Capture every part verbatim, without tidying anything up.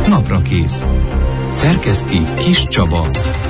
Naprakész. Szerkeszti Kis Csaba.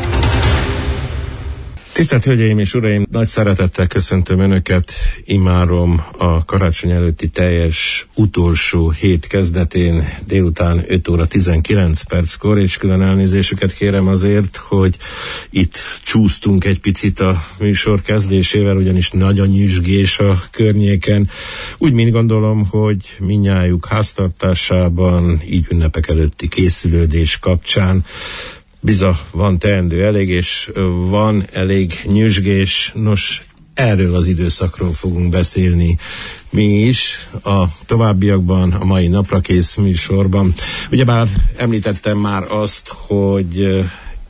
Tisztelt Hölgyeim és Uraim, nagy szeretettel köszöntöm Önöket immáron a karácsony előtti teljes utolsó hét kezdetén délután öt óra tizenkilenc perckor, és külön elnézésüket kérem azért, hogy itt csúsztunk egy picit a műsor kezdésével, ugyanis nagy a nyüzsgés a környéken. Úgy mind gondolom, hogy mindnyájuk háztartásában, így ünnepek előtti készülődés kapcsán biza van teendő elég, és van elég nyüzsgés. Nos, erről az időszakról fogunk beszélni mi is a továbbiakban, a mai Naprakész műsorban. Ugyebár említettem már azt, hogy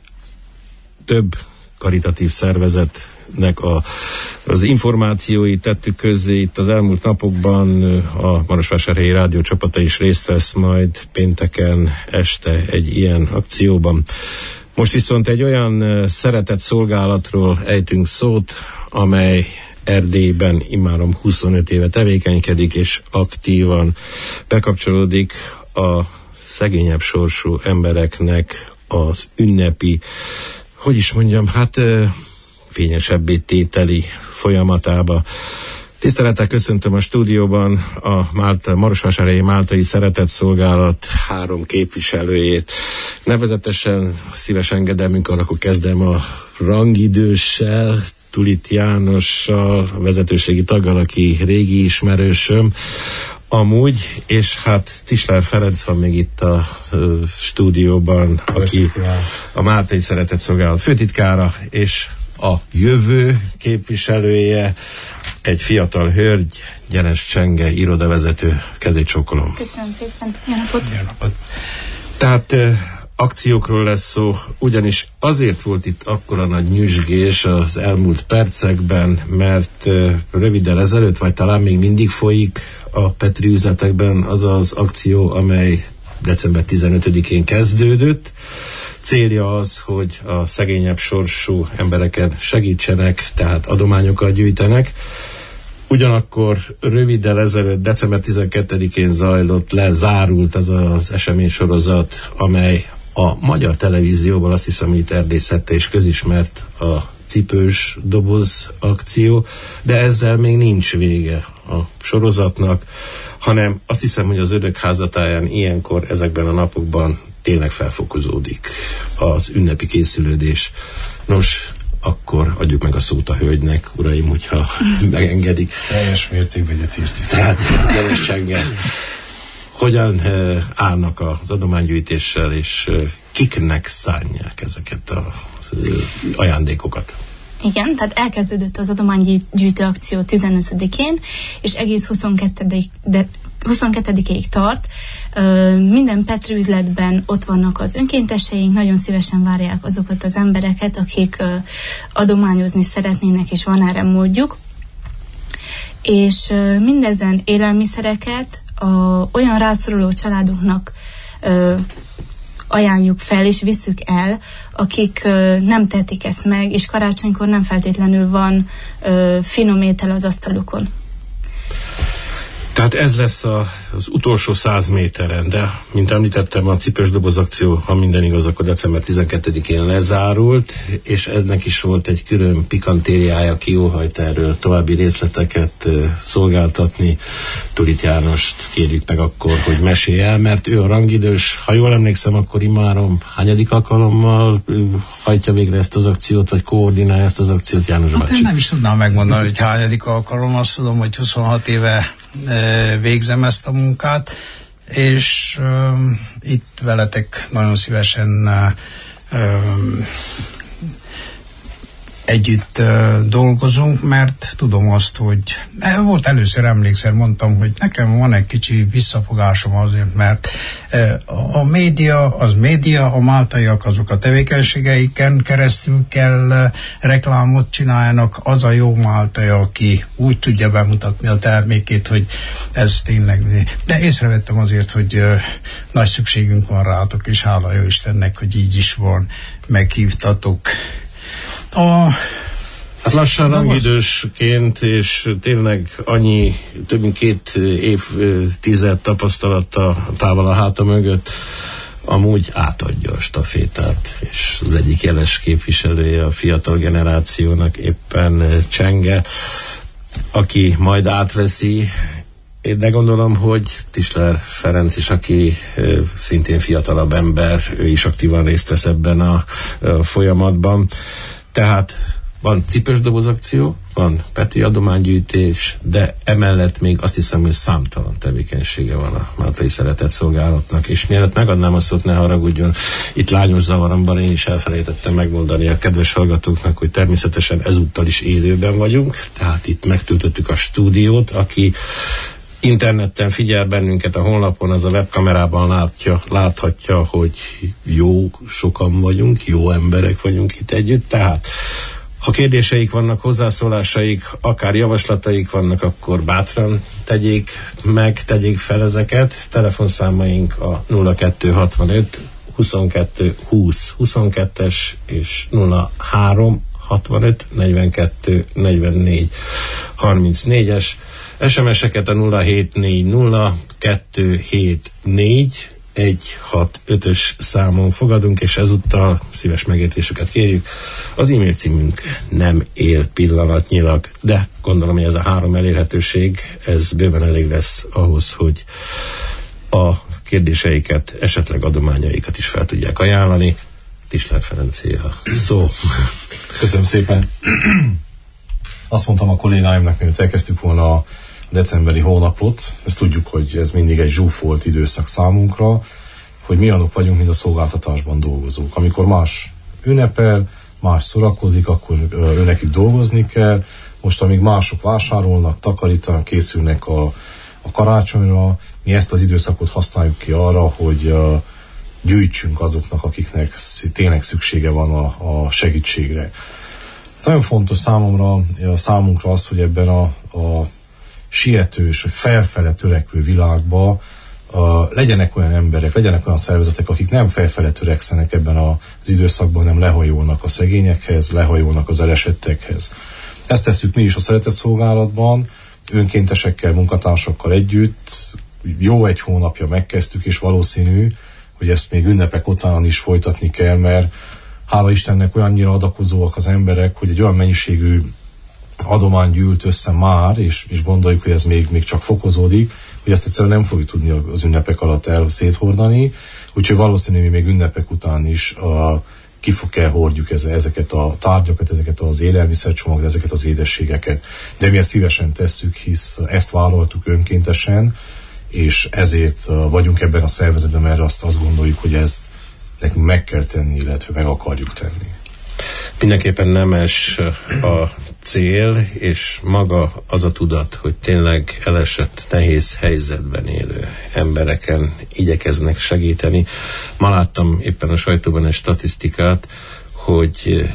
több karitatív szervezetnek a, az információit tettük közzé itt az elmúlt napokban. A Marosvásárhelyi Rádió csapata is részt vesz majd pénteken este egy ilyen akcióban. Most viszont egy olyan szeretett szolgálatról ejtünk szót, amely Erdélyben immáron huszonöt éve tevékenykedik, és aktívan bekapcsolódik a szegényebb sorsú embereknek az ünnepi, hogy is mondjam, hát fényesebbé tételi folyamatába. Tisztelettel köszöntöm a stúdióban a Málta, Marosvásárhelyi Máltai Szeretett Szolgálat három képviselőjét. Nevezetesen szíves engedelmünkkel, akkor kezdem a rangidőssel, Tulit Jánossal, a vezetőségi taggal, aki régi ismerősöm amúgy, és hát Tisler Ferenc van még itt a uh, stúdióban, aki a Máltai Szeretett Szolgálat főtitkára, és a jövő képviselője, egy fiatal hölgy, Gyenes Csenge, irodavezető. Kezét csókolom. Köszönöm szépen. Jó napot. Jó napot. Tehát uh, akciókról lesz szó, ugyanis azért volt itt akkora nagy nyüzsgés az elmúlt percekben, mert uh, röviddel ezelőtt, vagy talán még mindig folyik a Petri üzletekben az az akció, amely december tizenötödikén kezdődött. Célja az, hogy a szegényebb sorsú embereken segítsenek, tehát adományokat gyűjtenek. Ugyanakkor röviddel ezelőtt, december tizenkettedikén zajlott le, zárult az az eseménysorozat, amely a magyar televízióval, azt hiszem, hogy itt Erdély szerte és közismert a cipős doboz akció, de ezzel még nincs vége a sorozatnak, hanem azt hiszem, hogy az Önök házatáján ilyenkor, ezekben a napokban tényleg felfokozódik az ünnepi készülődés. Nos, akkor adjuk meg a szót a hölgynek, uraim, hogyha megengedik. Teljes mértékben egyetértünk. Tehát, Gyenes Csenge, hogyan uh, állnak az adománygyűjtéssel, és uh, kiknek szánják ezeket az uh, ajándékokat? Igen, tehát elkezdődött az adománygyűjtő akció tizenötödikén, és egész huszonkettedikéig tart. Minden Petri üzletben ott vannak az önkénteseink, nagyon szívesen várják azokat az embereket, akik adományozni szeretnének, és van erre módjuk. És mindezen élelmiszereket a, olyan rászoruló családoknak ajánljuk fel, és visszük el, akik ö, nem tehetik ezt meg, és karácsonykor nem feltétlenül van ö, finom étel az asztalukon. Tehát ez lesz a, az utolsó száz méteren, de mint említettem, a cipős doboz akció, ha minden igaz, akkor december tizenkettedikén lezárult, és ennek is volt egy külön pikantériája, aki óhajt erről további részleteket uh, szolgáltatni. Tulit Jánost kérjük meg akkor, hogy mesélj el, mert ő a rangidős, ha jól emlékszem, akkor immáron hányadik alkalommal uh, hajtja végre ezt az akciót, vagy koordinálja ezt az akciót, János hát bácsi? Én nem is tudnám megmondani, hogy hányadik alkalom, azt tudom, hogy huszonhat éve végzem ezt a munkát, és uh, itt veletek nagyon szívesen uh, um, együtt uh, dolgozunk, mert tudom azt, hogy volt először, emlékszer, mondtam, hogy nekem van egy kicsi visszafogásom azért, mert uh, a média, az média, a máltaiak azok a tevékenységeiken keresztül kell uh, reklámot csináljanak, az a jó máltai, aki úgy tudja bemutatni a termékét, hogy ez tényleg... De észrevettem azért, hogy uh, nagy szükségünk van rátok, és hála jó Istennek, hogy így is van, meghívtatok. A... Hát lassan rangidősként, és tényleg annyi, több mint két évtized tapasztalata távol a háta mögött, amúgy átadja a stafétát, és az egyik jeles képviselője a fiatal generációnak éppen Csenge, aki majd átveszi, de gondolom, hogy Tischler Ferenc is, aki ö, szintén fiatalabb ember, ő is aktívan részt vesz ebben a, a folyamatban. Tehát van cipős doboz akció, van Peti adománygyűjtés, de emellett még azt hiszem, hogy számtalan tevékenysége van a Máltai Szeretett Szolgálatnak, és mielőtt megadnám a szót, ne haragudjon, itt lányos zavaromban én is elfelejtettem megmondani a kedves hallgatóknak, hogy természetesen ezúttal is élőben vagyunk, tehát itt megtöltöttük a stúdiót, aki interneten figyel bennünket a honlapon, az a webkamerában látja, láthatja, hogy jó sokan vagyunk, jó emberek vagyunk itt együtt, tehát ha kérdéseik vannak, hozzászólásaik, akár javaslataik vannak, akkor bátran tegyék meg, tegyék fel ezeket. Telefonszámaink a nulla kettő hatvanöt huszonkettő húsz huszonkettes és nulla három hatvanöt negyvenkettő negyvennégy harmincnégyes. es em es-eket a nulla hét négy nulla kettő hét négy egy hat ötös számon fogadunk, és ezúttal szíves megértéseket kérjük. Az e-mail címünk nem él pillanatnyilag, de gondolom, hogy ez a három elérhetőség, ez bőven elég lesz ahhoz, hogy a kérdéseiket, esetleg adományaikat is fel tudják ajánlani. Tischler Ferencé a szó. Köszönöm szépen. Azt mondtam a kollégáimnak, mielőtt elkezdtük volna a decemberi hónapot, ezt tudjuk, hogy ez mindig egy zsúfolt időszak számunkra, hogy mi annak vagyunk, mint a szolgáltatásban dolgozók. Amikor más ünnepel, más szórakozik, akkor ő nekik dolgozni kell. Most, amíg mások vásárolnak, takarítanak, készülnek a, a karácsonyra, mi ezt az időszakot használjuk ki arra, hogy uh, gyűjtsünk azoknak, akiknek tényleg szüksége van a, a segítségre. Nagyon fontos számomra, számunkra az, hogy ebben a, a sietős, felfele törekvő világban uh, legyenek olyan emberek, legyenek olyan szervezetek, akik nem felfele törekszenek ebben az időszakban, nem lehajolnak a szegényekhez, lehajolnak az elesettekhez. Ezt tesszük mi is a Szeretett Szolgálatban, önkéntesekkel, munkatársakkal együtt. Jó egy hónapja megkezdtük, és valószínű, hogy ezt még ünnepek után is folytatni kell, mert hála Istennek olyannyira adakozóak az emberek, hogy egy olyan mennyiségű adomány gyűlt össze már, és, és gondoljuk, hogy ez még, még csak fokozódik, hogy ezt egyszerűen nem fogjuk tudni az ünnepek alatt el széthordani, úgyhogy valószínűleg mi még ünnepek után is a, ki fog kell hordjuk ez, ezeket a tárgyakat, ezeket az élelmiszercsomagokat, ezeket az édességeket. De mi ezt szívesen tesszük, hisz ezt vállaltuk önkéntesen, és ezért vagyunk ebben a szervezetben, mert azt, azt gondoljuk, hogy ezt nekünk meg kell tenni, illetve meg akarjuk tenni. Mindenképpen nemes a cél, és maga az a tudat, hogy tényleg elesett, nehéz helyzetben élő embereken igyekeznek segíteni. Ma láttam éppen a sajtóban egy statisztikát, hogy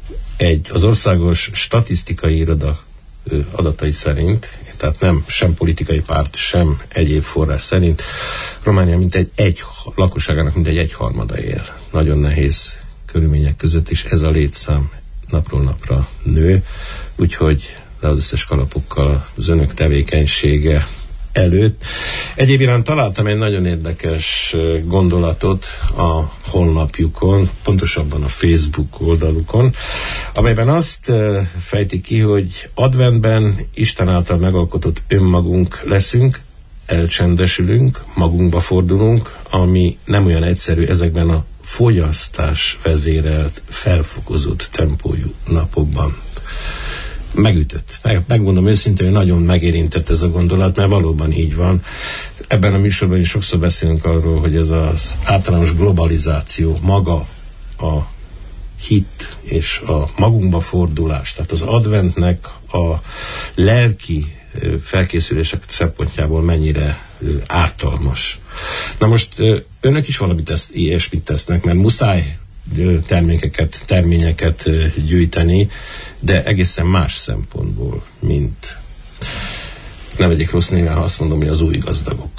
egy az országos statisztikai iroda adatai szerint, tehát nem sem politikai párt, sem egyéb forrás szerint, Románia mintegy egy lakosságának mintegy egyharmada él. Nagyon nehéz körülmények között, és ez a létszám napról napra nő, úgyhogy le az összes kalapokkal az önök tevékenysége előtt. Egyéb iránt találtam egy nagyon érdekes gondolatot a honlapjukon, pontosabban a Facebook oldalukon, amelyben azt fejtik ki, hogy adventben Isten által megalkotott önmagunk leszünk, elcsendesülünk, magunkba fordulunk, ami nem olyan egyszerű ezekben a fogyasztás vezérelt, felfokozott tempójú napokban. Megütött. Meg, megmondom őszintén, hogy nagyon megérintett ez a gondolat, mert valóban így van. Ebben a műsorban is sokszor beszélünk arról, hogy ez az általános globalizáció, maga a hit és a magunkba fordulás, tehát az adventnek a lelki felkészülések szempontjából mennyire ártalmas. Na most önök is valamit tesz, ilyesmit tesznek, mert muszáj termékeket, terményeket gyűjteni, de egészen más szempontból, mint nem egyik rossz néven, ha azt mondom, hogy az új gazdagok.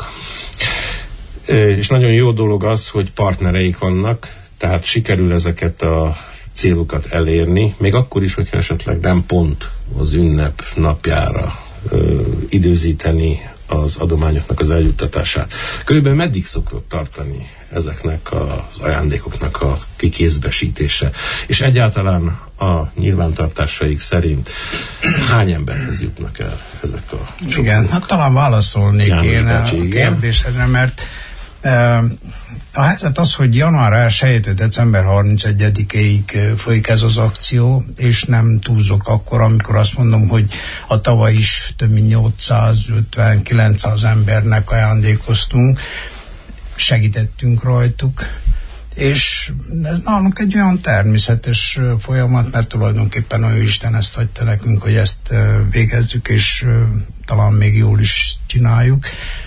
És nagyon jó dolog az, hogy partnereik vannak, tehát sikerül ezeket a célokat elérni, még akkor is, hogyha esetleg nem pont az ünnep napjára ö, időzíteni az adományoknak az eljuttatását. Körülbelül meddig szokott tartani ezeknek az ajándékoknak a kikézbesítése? És egyáltalán a nyilvántartásaik szerint hány emberhez jutnak el ezek a csoportok? Igen, hát talán válaszolnék János én bácsi, a kérdésedre, mert e, a helyzet az, hogy január elsejétől december harmincegyedikéig folyik ez az akció, és nem túlzok akkor, amikor azt mondom, hogy a tavaly is több mint nyolcszázötven-kilencszáz embernek ajándékoztunk, segítettünk rajtuk, és ez nálunk egy olyan természetes folyamat, mert tulajdonképpen a Isten ezt hagyta nekünk, hogy ezt végezzük, és talán még jól is csináljuk.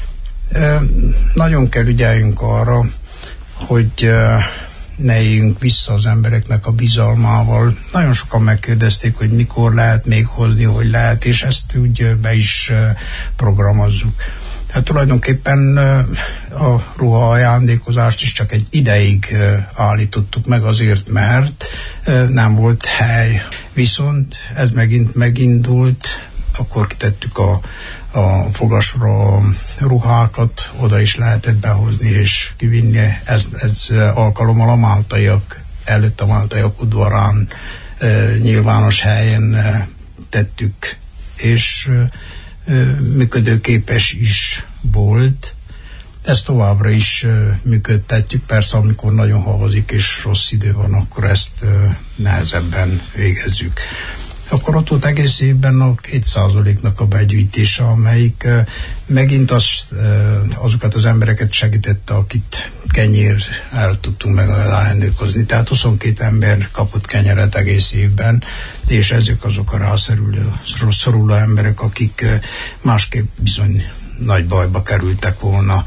Nagyon kell ügyeljünk arra, hogy ne éljünk vissza az embereknek a bizalmával. Nagyon sokan megkérdezték, hogy mikor lehet még hozni, hogy lehet, és ezt úgy be is programozzuk. Hát tulajdonképpen a ruha ajándékozást is csak egy ideig állítottuk meg azért, mert nem volt hely. Viszont ez megint megindult, akkor kitettük a, a fogasra ruhákat, oda is lehetett behozni és kivinni. Ez, ez alkalommal a máltaiak, előtt a máltaiak udvarán nyilvános helyen tettük, és működőképes is volt. Ezt továbbra is működtetjük. Persze, amikor nagyon havazik és rossz idő van, akkor ezt nehezebben végezzük. Akkor ott volt egész évben a két százaléknak a begyűjtése, amelyik megint az, azokat az embereket segítette, akit kenyér el tudtunk meg ajándékozni. Tehát huszonkét ember kapott kenyeret egész évben, és ezek azok a rászoruló, szoruló emberek, akik másképp bizony nagy bajba kerültek volna.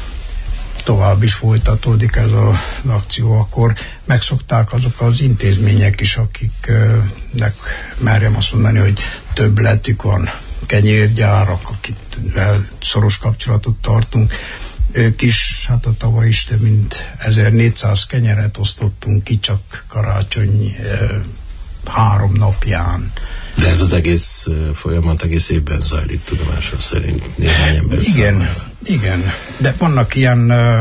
Tovább is folytatódik ez az akció, akkor megszokták azok az intézmények is, akiknek merjem azt mondani, hogy többletük van, kenyérgyárak, akikkel szoros kapcsolatot tartunk. Ők is, hát a tavaly is több mint ezernégyszáz kenyeret osztottunk ki csak karácsony három napján. De ez az egész folyamat egész évben zajlik, tudomásom szerint néhány ember Igen, számára. Igen. De vannak ilyen ö,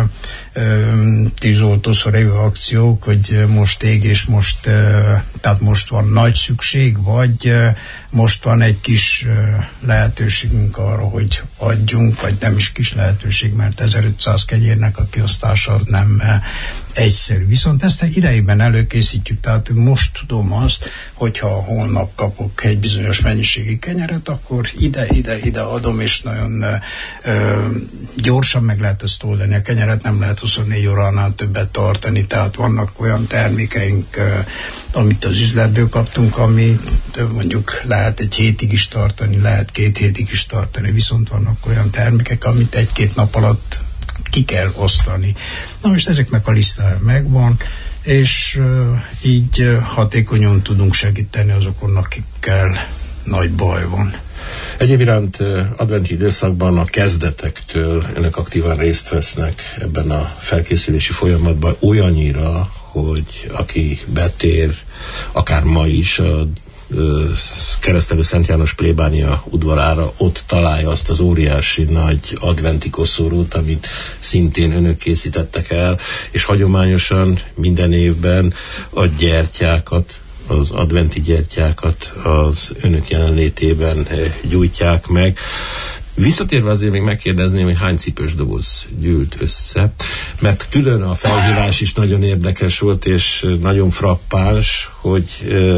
ö, tűzoltószor évő akciók, hogy most ég és most, ö, tehát most van nagy szükség, vagy ö, most van egy kis ö, lehetőségünk arra, hogy adjunk, vagy nem is kis lehetőség, mert ezerötszáz kenyérnek a kiosztása az nem ö, egyszerű. Viszont ezt idejében előkészítjük, tehát most tudom azt, hogyha holnap kapok egy bizonyos mennyiségi kenyeret, akkor ide, ide, ide adom, és nagyon ö, ö, gyorsan meg lehet ezt oldani. A kenyeret nem lehet huszonnégy óránál többet tartani, tehát vannak olyan termékeink, ö, amit az üzletből kaptunk, ami mondjuk lehet egy hétig is tartani, lehet két hétig is tartani, viszont vannak olyan termékek, amit egy-két nap alatt ki kell osztani. Na most ezeknek a listája megvan, és uh, így uh, hatékonyan tudunk segíteni azokon, akikkel nagy baj van. Egyéb iránt adventi időszakban a kezdetektől önök aktívan részt vesznek ebben a felkészülési folyamatban olyannyira, hogy aki betér, akár ma is a Keresztelő Szent János plébánia udvarára, ott találja azt az óriási nagy adventi koszorút, amit szintén önök készítettek el, és hagyományosan minden évben a gyertyákat, az adventi gyertyákat az önök jelenlétében gyújtják meg. Visszatérve azért még megkérdezném, hogy hány cipős doboz gyűlt össze, mert külön a felhívás is nagyon érdekes volt, és nagyon frappáns, hogy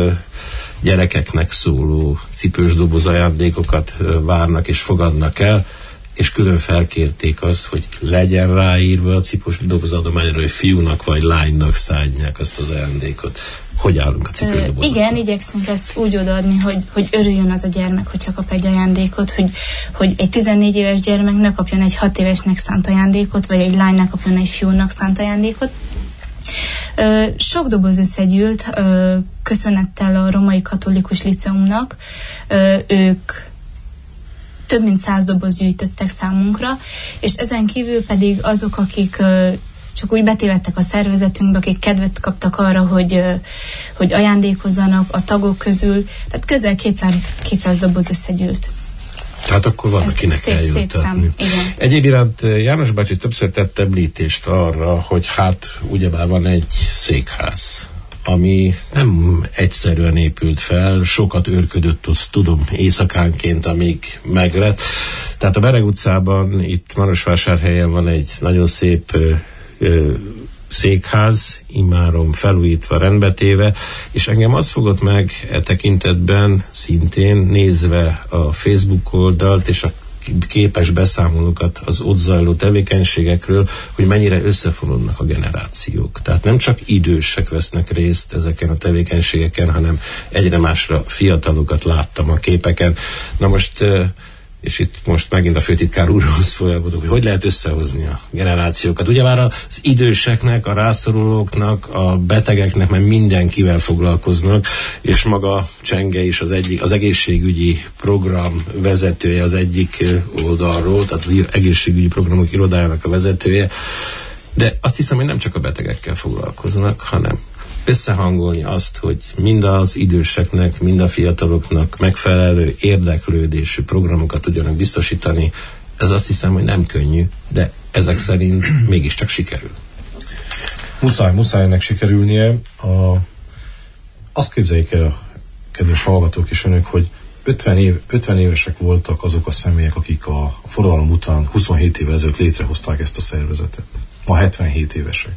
gyerekeknek szóló cipős doboz ajándékokat várnak és fogadnak el, és külön felkérték azt, hogy legyen ráírva a cipős doboz adományra, hogy fiúnak vagy lánynak szállják azt az ajándékot. Hogy állunk a cipős dobozat? Igen, igyekszünk ezt úgy odaadni, hogy, hogy örüljön az a gyermek, hogyha kap egy ajándékot, hogy, hogy egy tizennégy éves gyermek ne kapjon egy hat évesnek szánt ajándékot, vagy egy lánynak kapjon egy fiúnak szánt ajándékot. Ö, sok doboz összegyűlt, ö, köszönettel a Római Katolikus Liceumnak. Ö, ők több mint száz doboz gyűjtöttek számunkra, és ezen kívül pedig azok, akik ö, csak úgy betévedtek a szervezetünkbe, akik kedvet kaptak arra, hogy, ö, hogy ajándékozzanak a tagok közül, tehát közel kétszáz, kétszáz doboz összegyűlt. Tehát akkor van, akinek eljuttatni. Egyéb iránt János bácsi többször tett említést arra, hogy hát ugyebár van egy székház, ami nem egyszerűen épült fel, sokat őrködött, azt tudom, éjszakánként, amíg meglett. Tehát a Bereg utcában, itt Marosvásárhelyen van egy nagyon szép ö, ö, székház, immáron felújítva, rendbetéve, és engem az fogott meg e tekintetben szintén nézve a Facebook oldalt és a képes beszámolókat az ott zajló tevékenységekről, hogy mennyire összefonódnak a generációk. Tehát nem csak idősek vesznek részt ezeken a tevékenységeken, hanem egyre másra fiatalokat láttam a képeken. Na most, és itt most megint a főtitkár úrhoz folyamodok, hogy hogy lehet összehozni a generációkat. Ugye már az időseknek, a rászorulóknak, a betegeknek, mert mindenkivel foglalkoznak, és maga Csenge is az egyik, az egészségügyi program vezetője az egyik oldalról, tehát az egészségügyi programok irodájának a vezetője, de azt hiszem, hogy nem csak a betegekkel foglalkoznak, hanem összehangolni azt, hogy mind az időseknek, mind a fiataloknak megfelelő érdeklődésű programokat tudjanak biztosítani. Ez azt hiszem, hogy nem könnyű, de ezek szerint mégiscsak sikerül. Muszáj, muszáj ennek sikerülnie. A, azt képzeljék el, kedves hallgatók és önök, hogy ötven, év, ötven évesek voltak azok a személyek, akik a forradalom után huszonhét évvel ezelőtt létrehozták ezt a szervezetet. Ma hetvenhét évesek.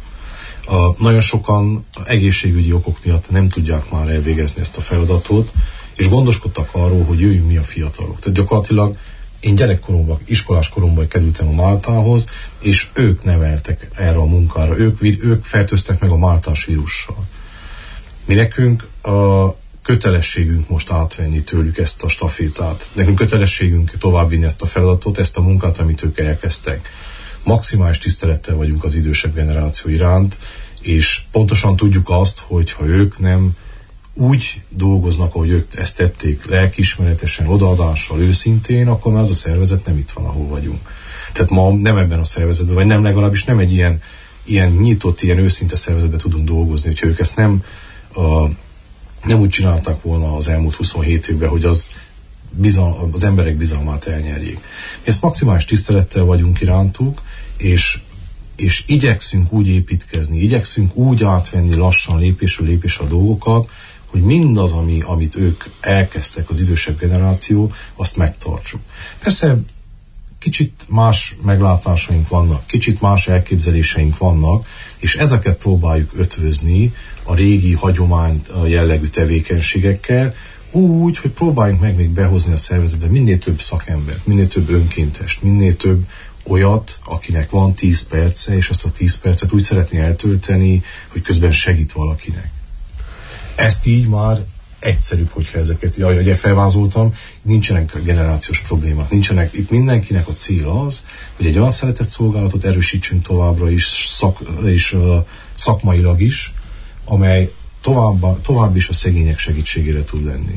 A, nagyon sokan egészségügyi okok miatt nem tudják már elvégezni ezt a feladatot, és gondoskodtak arról, hogy jöjjünk mi a fiatalok. Tehát gyakorlatilag én gyerekkoromban, iskolás koromban kerültem a Máltához, és ők neveltek erre a munkára, ők, ők fertőztek meg a máltás vírussal. Mi nekünk a kötelességünk most átvenni tőlük ezt a stafétát. Nekünk kötelességünk továbbvinni ezt a feladatot, ezt a munkát, amit ők elkezdtek. Maximális tisztelettel vagyunk az idősebb generáció iránt, és pontosan tudjuk azt, hogy ha ők nem úgy dolgoznak, ahogy ők ezt tették, lelkiismeretesen, odaadással, őszintén, akkor már az a szervezet nem itt van, ahol vagyunk. Tehát ma nem ebben a szervezetben, vagy nem legalábbis nem egy ilyen, ilyen nyitott, ilyen őszinte szervezetben tudunk dolgozni, hogyha ők ezt nem, a, nem úgy csinálták volna az elmúlt huszonhét évben, hogy az bizal, az emberek bizalmát elnyerjék. Ezt maximális tisztelettel vagyunk irántuk, és, és igyekszünk úgy építkezni, igyekszünk úgy átvenni lassan, lépésről lépésre a dolgokat, hogy mindaz, ami, amit ők elkezdtek, az idősebb generáció, azt megtartsuk. Persze kicsit más meglátásaink vannak, kicsit más elképzeléseink vannak, és ezeket próbáljuk ötvözni a régi hagyomány jellegű tevékenységekkel, úgy, hogy próbáljunk meg még behozni a szervezetbe minél több szakembert, minél több önkéntest, minél több olyat, akinek van tíz perce, és azt a tíz percet úgy szeretné eltölteni, hogy közben segít valakinek. Ezt így már egyszerűbb, hogyha ezeket, ahogy felvázoltam, nincsenek generációs problémák, nincsenek, itt mindenkinek a cél az, hogy egy olyan szeretett szolgálatot erősítsünk továbbra is, szak, és uh, szakmailag is, amely tovább, tovább is a szegények segítségére tud lenni.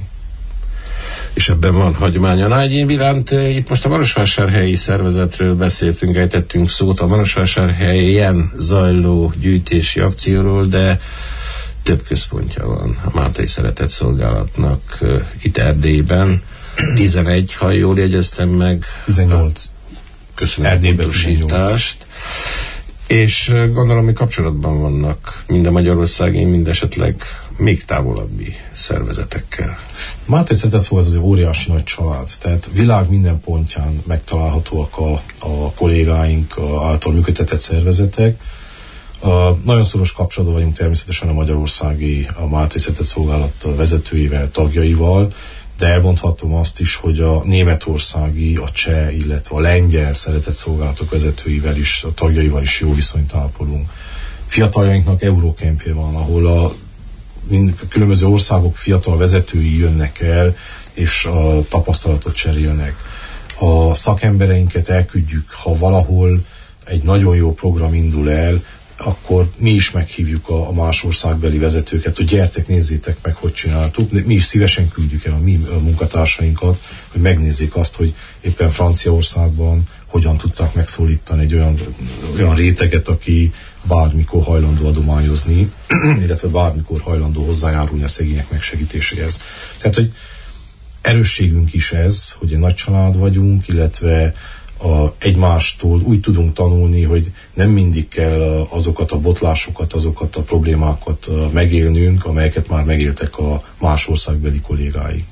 És ebben van hagyománya. Na, egyéb iránt itt most a Marosvásárhelyi szervezetről beszéltünk, ejtettünk szót a Marosvásárhelyen zajló gyűjtési akcióról, de több központja van a Máltai Szeretett Szolgálatnak uh, itt Erdélyben. tizenegy, ha jól jegyeztem meg. tizennyolc. Köszönöm Erdélyben a pontosítást. És uh, gondolom, hogy kapcsolatban vannak mind a magyarországi, mind esetleg még távolabbi szervezetekkel. Máltai Szeretett Szolgálat az egy óriási nagy család, tehát világ minden pontján megtalálhatóak a, a kollégáink a által működtetett szervezetek. Uh, nagyon szoros kapcsolatban vagyunk természetesen a magyarországi, a Máltai Szeretett Szolgálat vezetőivel, tagjaival, de elmondhatom azt is, hogy a németországi, a cseh, illetve a lengyel szeretett szolgálatok vezetőivel is, a tagjaival is jó viszonyt ápolunk. Fiataljainknak Eurókempje van, ahol a mind, különböző országok fiatal vezetői jönnek el, és a tapasztalatot cserélnek. A szakembereinket elküldjük, ha valahol egy nagyon jó program indul el, akkor mi is meghívjuk a, a más országbeli vezetőket, hogy gyertek, nézzétek meg, hogy csináltuk. Mi is szívesen küldjük el a mi a munkatársainkat, hogy megnézzék azt, hogy éppen Franciaországban hogyan tudták megszólítani egy olyan, olyan réteget, aki bármikor hajlandó adományozni, illetve bármikor hajlandó hozzájárulni a szegények megsegítéséhez. Tehát, hogy erősségünk is ez, hogy egy nagy család vagyunk, illetve a, egymástól úgy tudunk tanulni, hogy nem mindig kell azokat a botlásokat, azokat a problémákat megélnünk, amelyeket már megéltek a más országbeli kollégáink.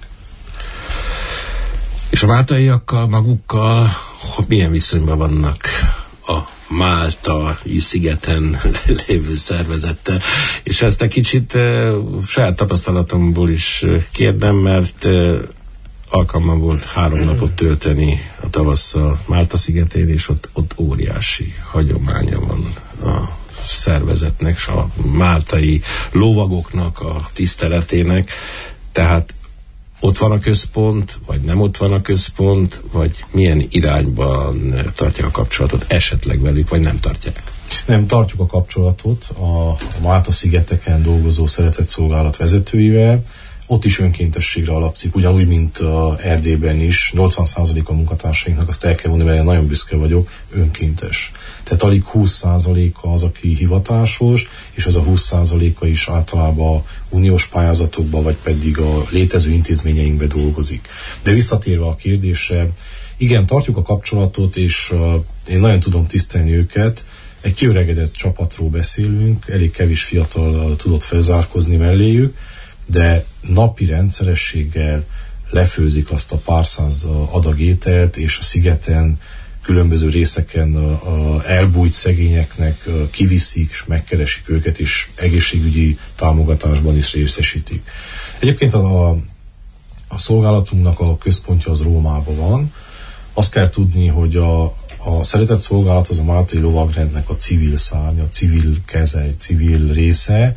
És a máltaiakkal, magukkal milyen viszonyban vannak a Máltai szigeten lévő szervezettel? És ezt egy kicsit uh, saját tapasztalatomból is kérdem, mert uh, alkalmam volt három napot tölteni a tavasszal Málta szigetén, és ott, ott óriási hagyománya van a szervezetnek, és a máltai lovagoknak a tiszteletének. Tehát ott van a központ, vagy nem ott van a központ, vagy milyen irányban tartják a kapcsolatot esetleg velük, vagy nem tartják? Nem, tartjuk a kapcsolatot a, a Málta-szigeteken dolgozó szeretetszolgálat vezetőivel. Ott is önkéntességre alapszik, ugyanúgy, mint a Erdélyben is. nyolcvan százalék a munkatársainknak, azt el kell mondani, mert én nagyon büszke vagyok, önkéntes. Tehát alig húsz százaléka az, aki hivatásos, és ez a húsz százaléka is általában uniós pályázatokban, vagy pedig a létező intézményeinkben dolgozik. De visszatérve a kérdésre, igen, tartjuk a kapcsolatot, és uh, én nagyon tudom tisztelni őket. Egy kiöregedett csapatról beszélünk, elég kevés fiatal uh, tudott felzárkozni melléjük, de napi rendszerességgel lefőzik azt a pár száz adag ételt, és a szigeten, különböző részeken a, a elbújt szegényeknek kiviszik, és megkeresik őket, és egészségügyi támogatásban is részesítik. Egyébként a, a, a szolgálatunknak a központja az Rómában van. Azt kell tudni, hogy a, a szeretett szolgálat az a máltai lovagrendnek a civil szárnya, a civil keze, egy civil része.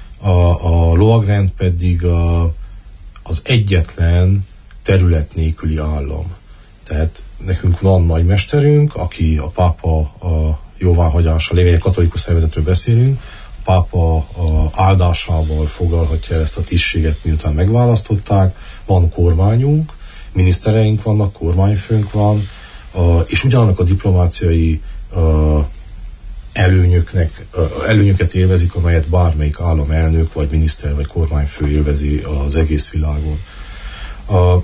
A, a lovagrend pedig a, az egyetlen terület nélküli állam. Tehát nekünk van nagymesterünk, aki a pápa a jóváhagyása, lévén katolikus szervezetről beszélünk, a pápa a áldásával foglalhatja el ezt a tisztséget, miután megválasztották. Van kormányunk, minisztereink vannak, kormányfőnk van, a, és ugyanannak a diplomáciai a, előnyöknek, előnyöket élvezik, amelyet bármelyik államelnök, vagy miniszter, vagy kormányfő élvezi az egész világon. A,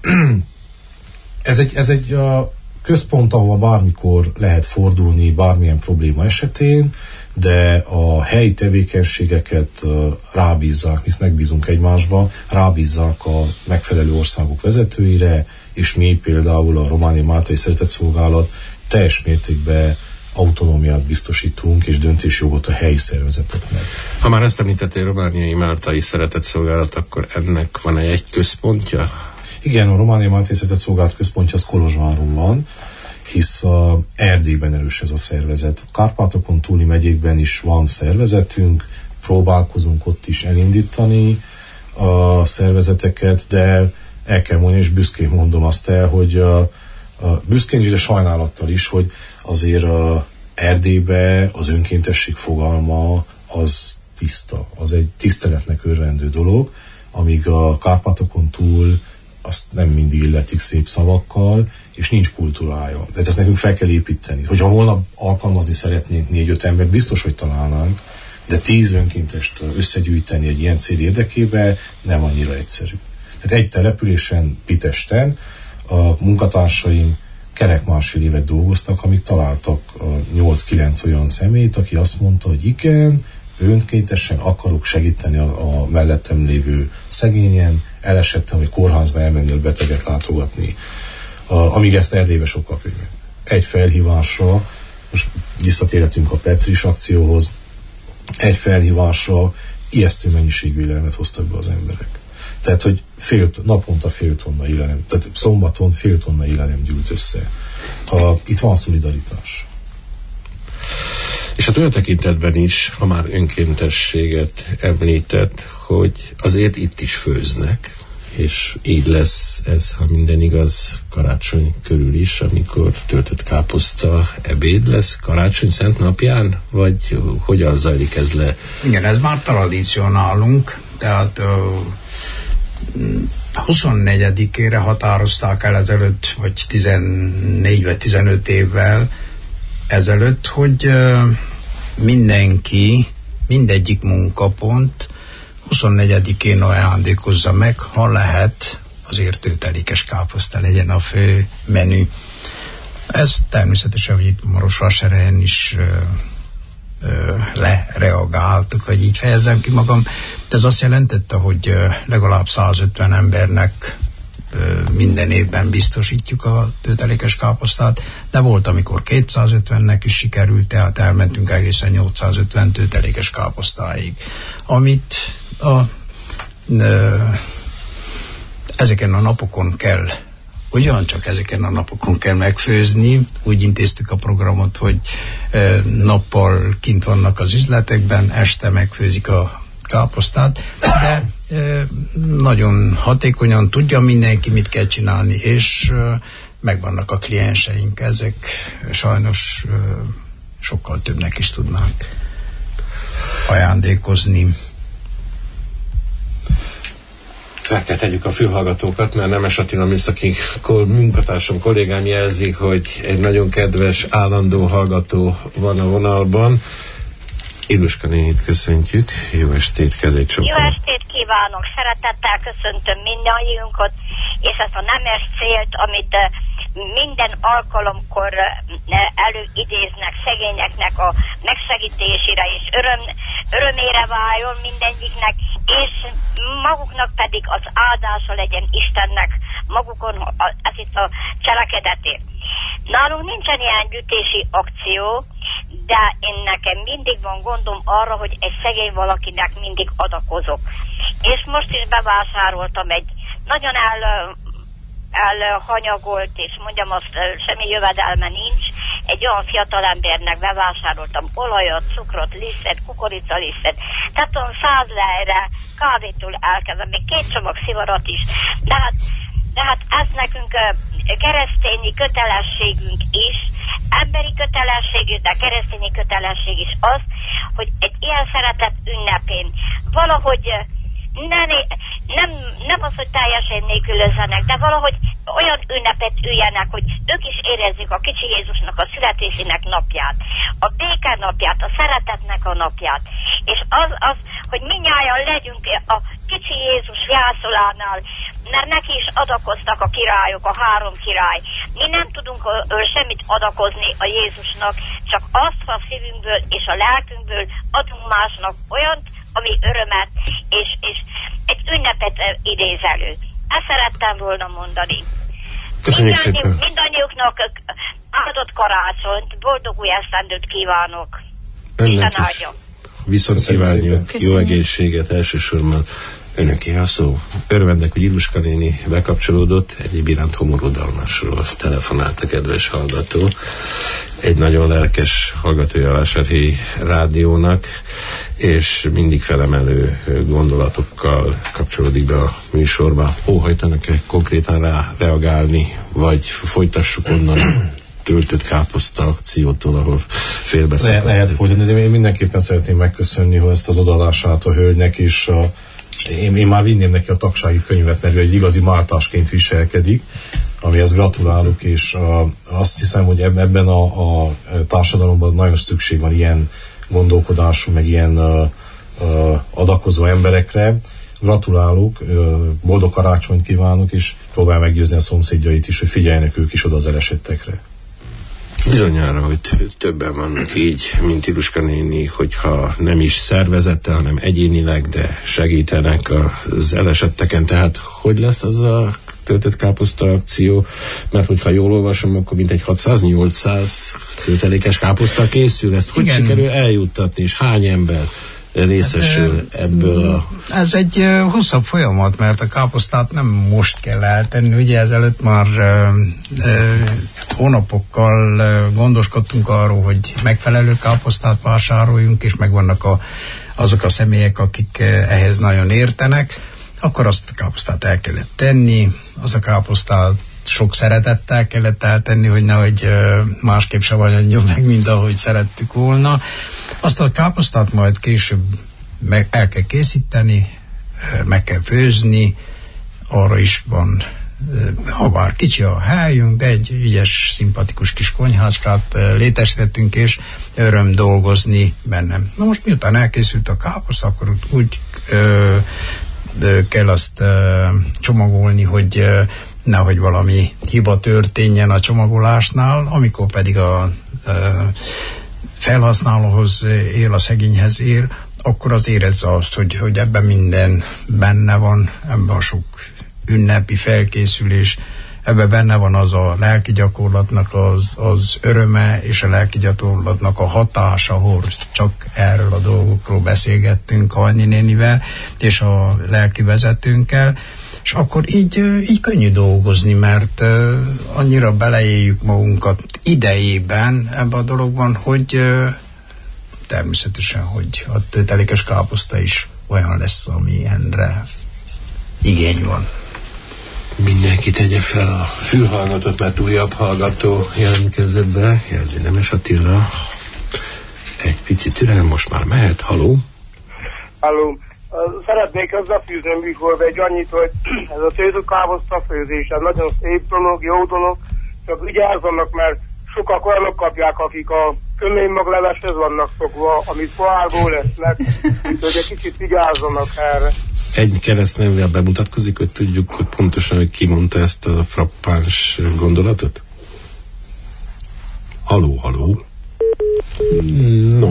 ez egy, ez egy a központ, ahol bármikor lehet fordulni bármilyen probléma esetén, de a helyi tevékenységeket rábízzák, hisz megbízunk egymásba, rábízzák a megfelelő országok vezetőire, és mi például a Romániai Máltai Szeretetszolgálat teljes mértékben autonómiát biztosítunk, és döntésjogot a helyi szervezeteknek. Ha már ezt említettél, Romániai Máltai Szeretetszolgálat, akkor ennek van egy központja? Igen, a Romániai Máltai Szeretetszolgálat központja az Kolozsváron van, hisz a Erdélyben erős ez a szervezet. A Kárpátokon túli megyékben is van szervezetünk, próbálkozunk ott is elindítani a szervezeteket, de el kell mondani, és büszkén mondom azt el, hogy a, a büszkén is, de sajnálattal is, hogy azért a Erdélybe az önkéntesség fogalma az tiszta, az egy tiszteletnek örvendő dolog, amíg a Kárpátokon túl azt nem mindig illetik szép szavakkal, és nincs kultúrája. Tehát ezt nekünk fel kell építeni. Hogyha holnap alkalmazni szeretnénk négy-öt embert, biztos, hogy találnánk, de tíz önkéntest összegyűjteni egy ilyen cél érdekében nem annyira egyszerű. Tehát egy településen, Pitesten a munkatársaim kerek másfél évet dolgoztak, amíg találtak nyolc-kilenc olyan személyt, aki azt mondta, hogy igen, önkéntesen akarok segíteni a, a mellettem lévő szegényen, elesettem, hogy kórházba elmennél beteget látogatni. A, amíg ezt Erdélybe sokkal könnyebb. Egy felhívásra, most visszatérhetünk a Petris akcióhoz, egy felhívásra ijesztő mennyiségű élelmet hoztak be az emberek. Tehát, hogy fél, naponta fél tonna élelem, tehát szombaton fél tonna élelem gyűlt össze. A, itt van szolidaritás. És hát olyan tekintetben is, ha már önkéntességet említett, hogy azért itt is főznek, és így lesz ez, ha minden igaz, karácsony körül is, amikor töltött káposzta ebéd lesz karácsony szent napján, vagy hogyan zajlik ez le? Igen, ez már tradíció nálunk, tehát huszonnegyedikére határozták el ezelőtt, vagy tizennégy vagy tizenöt évvel ezelőtt, hogy mindenki, mindegyik munkapont huszonnegyedikén ajándékozza meg, ha lehet, azért tőtelékes káposzta legyen a fő menü. Ez természetesen, hogy itt Marosvásárhelyen is ö, ö, lereagáltuk, hogy így fejezem ki magam. De ez azt jelentette, hogy ö, legalább százötven embernek ö, minden évben biztosítjuk a tőtelékes káposztát, de volt, amikor kétszázötvennek is sikerült, tehát elmentünk egészen nyolcszázötven tőtelékes káposztáig. Amit a, ö, ezeken a napokon kell ugyancsak ezeken a napokon kell megfőzni. Úgy intéztük a programot, hogy e, nappal kint vannak az üzletekben, este megfőzik a káposztát, de e, nagyon hatékonyan tudja mindenki, mit kell csinálni, és e, megvannak a klienseink, ezek sajnos e, sokkal többnek is tudnánk ajándékozni. Fel kell tegyük a fülhallgatókat, mert Nemes Attila műszaki munkatársam, kollégám jelzik, hogy egy nagyon kedves, állandó hallgató van a vonalban. Iluska nénit köszöntjük. Jó estét, kezét sokan. Jó estét kívánok, szeretettel köszöntöm mindannyiunkat, és ezt a nemes célt, amit minden alkalomkor előidéznek szegényeknek a megsegítésére és öröm, örömére váljon mindegyiknek, és maguknak pedig az áldása legyen Istennek magukon, ez itt a cselekedetért. Nálunk nincsen ilyen gyűjtési akció, de én nekem mindig van gondom arra, hogy egy szegény valakinek mindig adakozok. És most is bevásároltam egy nagyon el, elhanyagolt, és mondjam azt, semmi jövedelme nincs, egy olyan fiatalembernek bevásároltam olajat, cukrot, lisztet, kukoricalisztet, tehát olyan száz lejre, kávétól elkezdem, még két csomag szivarat is, de hát, de hát ez nekünk keresztényi kötelességünk is, emberi kötelességünk, de keresztényi kötelesség is az, hogy egy ilyen szeretet ünnepén valahogy ne, nem, nem az, hogy teljesen nélkülözzenek, de valahogy olyan ünnepet üljenek, hogy ők is érezzük a kicsi Jézusnak a születésének napját, a béke napját, a szeretetnek a napját, és az, az hogy mindnyájan legyünk a kicsi Jézus jászolánál, mert neki is adakoztak a királyok, a három király. Mi nem tudunk ő semmit adakozni a Jézusnak, csak azt a szívünkből és a lelkünkből adunk másnak olyant, ami örömet, és, és egy ünnepet idéz elő. Ezt szerettem volna mondani. Köszönjük Mindannyi, szépen. Mindannyiuknak áldott karácsonyt, boldog új esztendőt kívánok. Önnek is. Viszont kívánjuk jó egészséget, elsősorban önöké a szó. Örvendek, hogy Iluska néni bekapcsolódott, egyéb iránt homorodalmasról telefonált a kedves hallgató. Egy nagyon lelkes hallgatója a Vásárhelyi Rádiónak, és mindig felemelő gondolatokkal kapcsolódik be a műsorba. Óhajtanak-e konkrétan rá reagálni, vagy folytassuk onnan töltött káposzta akciótól, ahol félbeszakadt? Le, lehet folytatni, de én mindenképpen szeretném megköszönni, hogy ezt az odaadását a hölgynek is a Én, én már vinném neki a tagsági könyvet, mert ő egy igazi máltásként viselkedik, amihez gratulálok, és a, azt hiszem, hogy ebben a, a társadalomban nagyon szükség van ilyen gondolkodású, meg ilyen a, a, adakozó emberekre. Gratulálok, boldog karácsonyt kívánok, és próbál meggyőzni a szomszédjait is, hogy figyeljenek ők is oda az elesettekre. Bizonyára, hogy többen vannak így, mint Iluska néni, hogyha nem is szervezette, hanem egyénileg, de segítenek az elesetteken. Tehát hogy lesz az a töltött káposzta akció? Mert hogyha jól olvasom, akkor mintegy hatszáz-nyolcszáz töltelékes káposzta készül. Ezt hogy Igen. sikerül eljuttatni, és hány ember részesül hát, ebből a... Ez egy uh, hosszabb folyamat, mert a káposztát nem most kell eltenni, ugye ezelőtt már uh, uh, hónapokkal uh, gondoskodtunk arról, hogy megfelelő káposztát vásároljunk, és megvannak a, azok a személyek, akik uh, ehhez nagyon értenek, akkor azt a káposztát el kellett tenni, az a káposztát sok szeretettel kellett eltenni, hogy nehogy másképp se vagyonjon meg, mint ahogy szerettük volna. Azt a káposztát majd később meg el kell készíteni, meg kell főzni, arra is van, ha bár kicsi a helyünk, de egy ügyes, szimpatikus kis konyhácskát létesítettünk, és öröm dolgozni bennem. Na most miután elkészült a káposzta, akkor úgy ö, kell azt csomagolni, hogy nehogy valami hiba történjen a csomagolásnál, amikor pedig a felhasználóhoz ér, a szegényhez ér, akkor az érezze azt, hogy, hogy ebben minden benne van, ebben a sok ünnepi felkészülés, ebben benne van az a lelki gyakorlatnak az, az öröme, és a lelki gyakorlatnak a hatása, ahol csak erről a dolgokról beszélgettünk Hajni nénivel, és a lelki vezetőnkkel, és akkor így, így könnyű dolgozni, mert annyira beleéljük magunkat idejében ebbe a dologban, hogy természetesen, hogy a töltelékes káposzta is olyan lesz, amilyenre igény van. Mindenki tegye fel a fülhallgatót, mert újabb hallgató jelentkezett be. Jelzi Nemes Attila. Egy picit türelem, most már mehet. Haló? Halló. Szeretnék hozzáfűzni a műsorba egy annyit, hogy ez a tőzőkáposzta főzés, ez nagyon szép dolog, jó dolog, csak vigyázzanak, mert sokak olyanok kapják, akik a köménymagleveshez vannak szokva, amit poárból lesznek, úgyhogy egy kicsit vigyázzanak erre. Egy keresztnevvel bemutatkozik, hogy tudjuk, hogy pontosan, hogy ki mondta ezt a frappáns gondolatot? Haló, haló. No.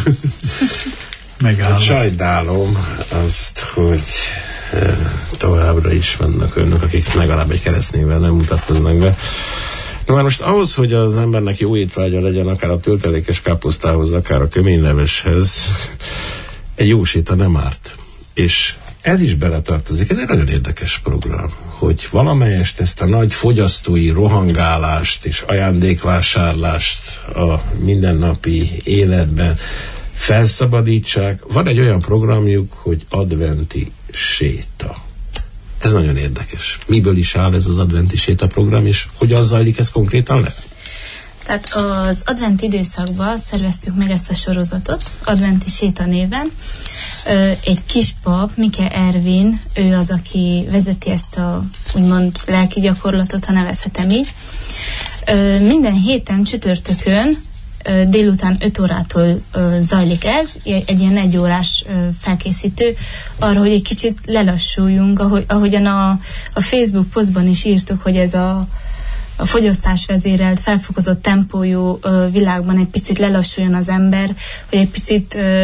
Megállom. Sajnálom azt, hogy e, továbbra is vannak önök, akik legalább egy keresztnével nem mutatkoznak be. No, már most ahhoz, hogy az embernek jó étvágya legyen, akár a töltelékes káposztához, akár a köményleveshez, egy jó séta nem árt. És ez is beletartozik, ez egy nagyon érdekes program, hogy valamelyest ezt a nagy fogyasztói rohangálást és ajándékvásárlást a mindennapi életben felszabadítsák. Van egy olyan programjuk, hogy adventi séta. Ez nagyon érdekes. Miből is áll ez az adventi séta program, és hogyan zajlik ez konkrétan le? Tehát az advent időszakban szerveztük meg ezt a sorozatot, adventi séta néven. Egy kis pap, Mike Ervin, ő az, aki vezeti ezt a úgymond lelki gyakorlatot, ha nevezhetem így. Minden héten csütörtökön délután öt órától zajlik ez, egy ilyen egy órás felkészítő, arra, hogy egy kicsit lelassuljunk, ahogy, ahogyan a, a Facebook posztban is írtuk, hogy ez a a fogyasztásvezérelt, felfokozott tempójú ö, világban egy picit lelassuljon az ember, hogy egy picit ö,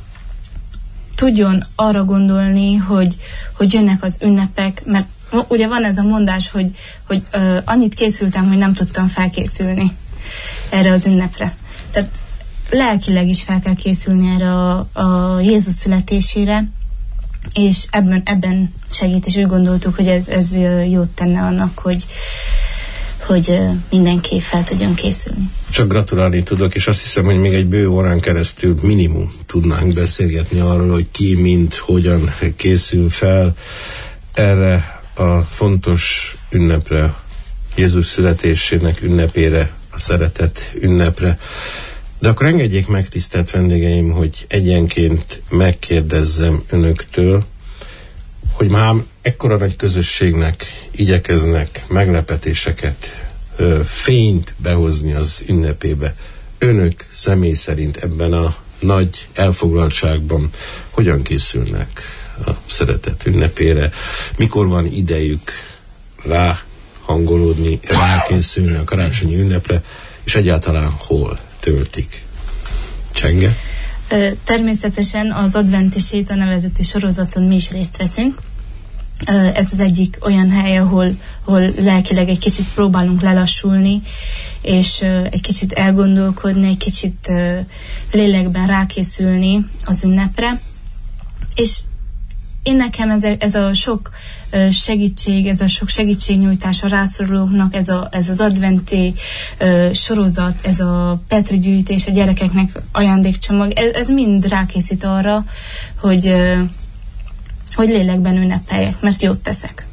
tudjon arra gondolni, hogy, hogy jönnek az ünnepek, mert ugye van ez a mondás, hogy, hogy ö, annyit készültem, hogy nem tudtam felkészülni erre az ünnepre. Tehát lelkileg is fel kell készülni erre a, a Jézus születésére, és ebben, ebben segít, és úgy gondoltuk, hogy ez, ez jót tenne annak, hogy hogy mindenki fel tudjon készülni. Csak gratulálni tudok, és azt hiszem, hogy még egy bő órán keresztül minimum tudnánk beszélgetni arról, hogy ki, mint, hogyan készül fel erre a fontos ünnepre, Jézus születésének ünnepére, a szeretet ünnepre. De akkor engedjék meg, tisztelt vendégeim, hogy egyenként megkérdezzem önöktől, hogy már ekkora nagy közösségnek igyekeznek meglepetéseket, fényt behozni az ünnepébe. Önök személy szerint ebben a nagy elfoglaltságban hogyan készülnek a szeretet ünnepére? Mikor van idejük rá hangolódni, rákészülni a karácsonyi ünnepre, és egyáltalán hol töltik? Csenge? Természetesen az adventi séta nevezetű sorozaton mi is részt veszünk. Ez az egyik olyan hely, ahol, ahol lelkileg egy kicsit próbálunk lelassulni, és egy kicsit elgondolkodni, egy kicsit lélekben rákészülni az ünnepre. És én nekem ez a, ez a sok segítség, ez a sok segítségnyújtás a rászorulóknak, ez, a, ez az adventi uh, sorozat, ez a Petri gyűjtés, a gyerekeknek ajándékcsomag, ez, ez mind rákészít arra, hogy, uh, hogy lélekben ünnepeljek, mert jót teszek.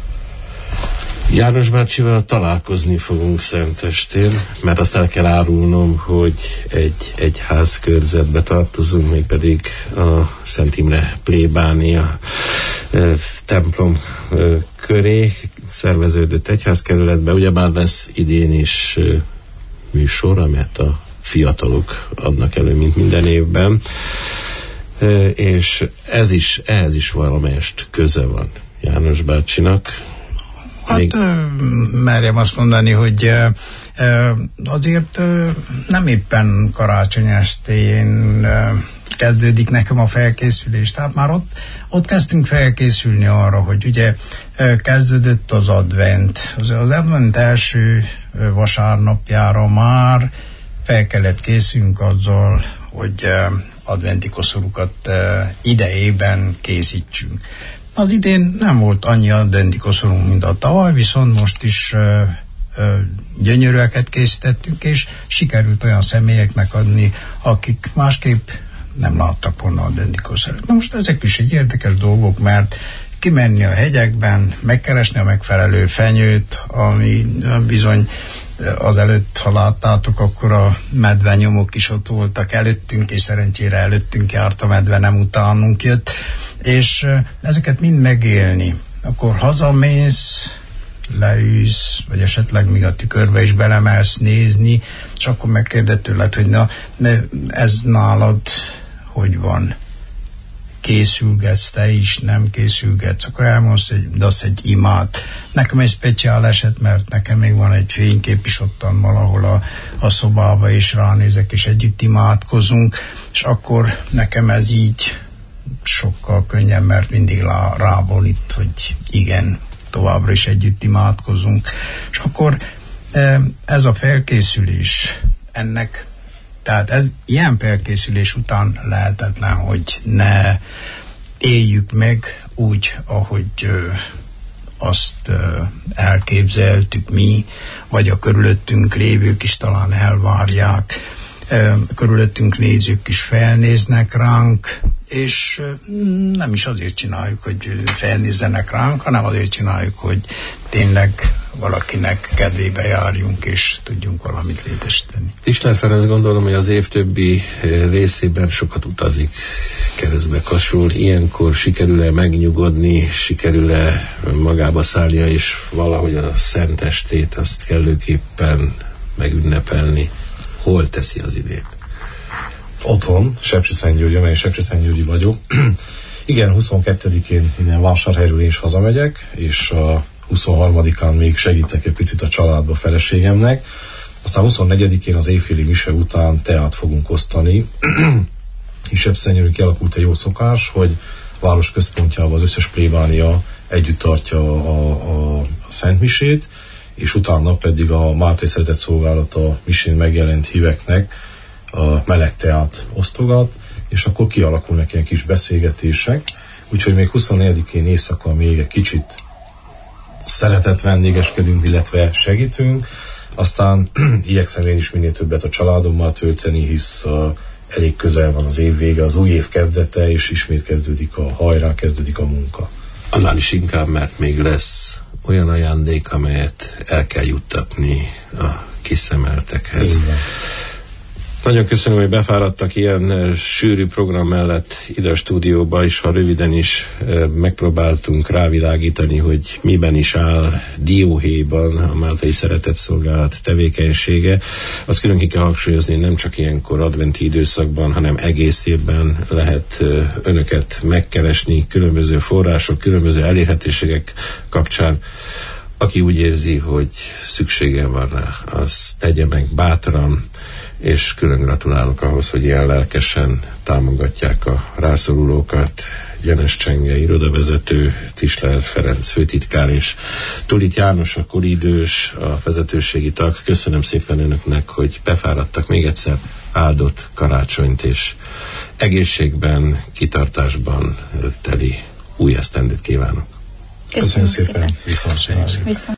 János bácsival találkozni fogunk Szentestén, mert azt el kell árulnom, hogy egy egyházkörzetbe tartozunk, mégpedig a Szent Imre plébánia e, templom e, köré szerveződött egyházkerületbe. Ugyebár lesz idén is e, műsor, amelyet a fiatalok adnak elő, mint minden évben. és ez is, ehhez is valamelyest köze van János bácsinak. Még... Hát merjem azt mondani, hogy azért nem éppen karácsony estén kezdődik nekem a felkészülés. Tehát már ott, ott kezdtünk felkészülni arra, hogy ugye kezdődött az advent. Az, az advent első vasárnapjára már fel kellett készülnünk azzal, hogy adventi koszorúkat idejében készítsünk. Az idén nem volt annyi adventi koszorunk, mint a tavaly, viszont most is ö, ö, gyönyörűeket készítettünk, és sikerült olyan személyeknek adni, akik másképp nem láttak volna adventi koszorút. Na most ezek is egy érdekes dolgok, mert kimenni a hegyekben, megkeresni a megfelelő fenyőt, ami bizony azelőtt, ha láttátok, akkor a medvenyomok is ott voltak előttünk, és szerencsére előttünk járt a medve, nem utánunk jött, és ezeket mind megélni. Akkor hazamész, leülsz, vagy esetleg még a tükörbe is belemelsz nézni, és akkor megkérded tőled, hogy na, ez nálad hogy van? Készülgetsz te is, nem készülgetsz, akkor elmondsz, hogy de az egy imád. Nekem egy speciál eset, mert nekem még van egy fénykép is ottan valahol a, a szobába, és ránézek, és együtt imádkozunk, és akkor nekem ez így sokkal könnyebb, mert mindig lá, rából itt, hogy igen, továbbra is együtt imádkozunk. És akkor ez a felkészülés ennek, tehát ez ilyen felkészülés után lehetetlen, hogy ne éljük meg úgy, ahogy ö, azt ö, elképzeltük mi, vagy a körülöttünk lévők is talán elvárják, ö, körülöttünk nézők is felnéznek ránk, és ö, nem is azért csináljuk, hogy felnézzenek ránk, hanem azért csináljuk, hogy tényleg valakinek kedvébe járjunk, és tudjunk valamit létesíteni. Tisler Ferenc, gondolom, hogy az év többi részében sokat utazik, keresztbe kasul. Ilyenkor sikerül-e megnyugodni, sikerül-e magába szállnia, és valahogy a szentestét azt kellőképpen megünnepelni? Hol teszi az idét? Otthon, Sepsiszentgyörgyön, én Sepsiszentgyörgyi vagyok. Igen, huszonkettedikén innen Vásárhelyről is hazamegyek, és a huszonharmadikán még segítek egy picit a családba, feleségemnek. Aztán huszonnegyedikén az éjféli mise után teát fogunk osztani. És Sepsiszentgyörgyön kialakult egy jó szokás, hogy város központjában az összes plébánia együtt tartja a, a, a szentmisét, és utána pedig a Máltai Szeretett Szolgálat a misén megjelent híveknek a meleg teát osztogat, és akkor kialakulnak ilyen kis beszélgetések. Úgyhogy még huszonnegyedikén éjszaka még egy kicsit szeretett vendégeskedünk, illetve segítünk. Aztán igyekszem én is minél többet a családommal tölteni, hisz uh, elég közel van az év vége, az új év kezdete, és ismét kezdődik a hajrá, kezdődik a munka. Annál is inkább, mert még lesz olyan ajándék, amelyet el kell juttatni a kiszemeltekhez. Igen. Nagyon köszönöm, hogy befáradtak ilyen sűrű program mellett ide a stúdióba, és ha röviden is megpróbáltunk rávilágítani, hogy miben is áll dióhéjban a Máltai Szeretett Szolgálat tevékenysége. Azt külön ki kell hangsúlyozni, nem csak ilyenkor adventi időszakban, hanem egész évben lehet önöket megkeresni különböző források, különböző elérhetőségek kapcsán. Aki úgy érzi, hogy szüksége van rá, az tegye meg bátran, és külön gratulálok ahhoz, hogy ilyen lelkesen támogatják a rászorulókat. Gyenes Csenge irodavezető, Tisler Ferenc főtitkár és Tulit János a koridős, a vezetőségi tag. Köszönöm szépen önöknek, hogy befáradtak. Még egyszer áldott karácsonyt és egészségben, kitartásban teli új esztendőt kívánok. Köszönöm, Köszönöm szépen. szépen. Viszont. Viszont.